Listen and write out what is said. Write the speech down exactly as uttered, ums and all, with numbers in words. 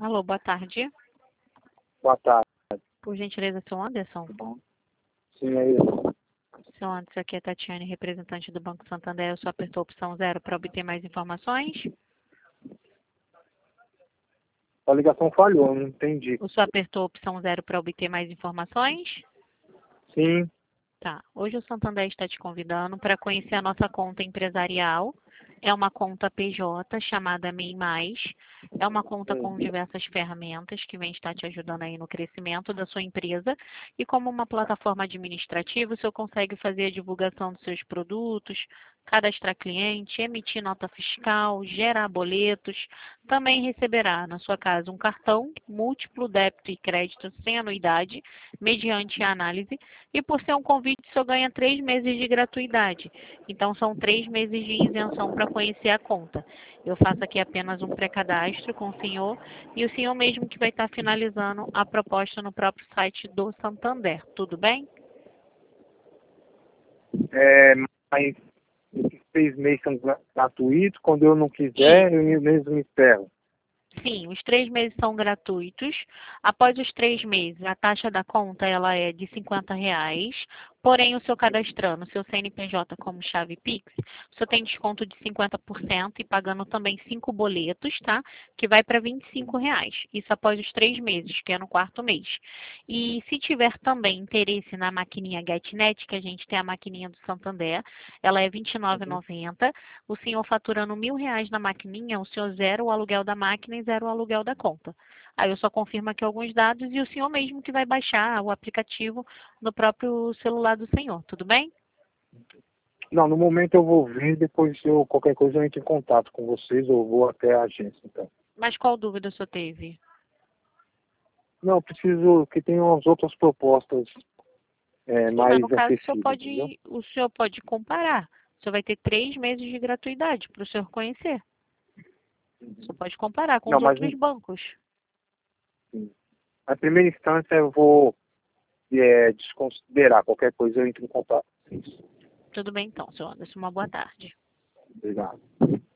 Alô, boa tarde. Boa tarde. Por gentileza, seu Anderson? Sim, é isso. Seu Anderson, aqui é Tatiane, representante do Banco Santander. Eu só apertou a opção zero para obter mais informações? A ligação falhou, não entendi. O senhor apertou a opção zero para obter mais informações? Sim, Tá. Hoje o Santander está te convidando para conhecer a nossa conta empresarial. É uma conta P J chamada MEI Mais. É uma conta com diversas ferramentas que vem estar te ajudando aí no crescimento da sua empresa. E como uma plataforma administrativa, o senhor consegue fazer a divulgação dos seus produtos, cadastrar cliente, emitir nota fiscal, gerar boletos. Também receberá na sua casa um cartão múltiplo débito e crédito sem anuidade, mediante análise. E por ser um convite, o senhor ganha três meses de gratuidade. Então, são três meses de isenção para conhecer a conta. Eu faço aqui apenas um pré-cadastro com o senhor e o senhor mesmo que vai estar finalizando a proposta no próprio site do Santander. Tudo bem? é, mas esses seis meses são gra- gratuitos. Quando eu não quiser, eu mesmo me encerro. Sim, os três meses são gratuitos. Após os três meses, a taxa da conta ela é de cinquenta reais. Porém, o seu cadastrando o seu C N P J como chave Pix, o senhor tem desconto de cinquenta por cento e pagando também cinco boletos, tá? Que vai para vinte e cinco reais. Isso após os três meses, que é no quarto mês. E se tiver também interesse na maquininha GetNet, que a gente tem a maquininha do Santander, ela é vinte e nove reais e noventa centavos. O senhor faturando mil reais na maquininha, o senhor zero o aluguel da máquina e zero o aluguel da conta. Aí eu só confirmo aqui alguns dados e o senhor mesmo que vai baixar o aplicativo no próprio celular do senhor, tudo bem? Não, no momento eu vou ver, depois eu, qualquer coisa eu entro em contato com vocês ou vou até a agência, então. Mas qual dúvida o senhor teve? Não, eu preciso que tenham as outras propostas é, Sim, mas mais no caso o senhor acessíveis, entendeu? pode, o senhor pode comparar. O senhor vai ter três meses de gratuidade para o senhor conhecer. O senhor pode comparar com Não, os mas outros bancos. em na primeira instância eu vou é, desconsiderar. Qualquer coisa eu entro em contato com vocês. Tudo bem então, senhor Anderson. Uma boa tarde. Obrigado.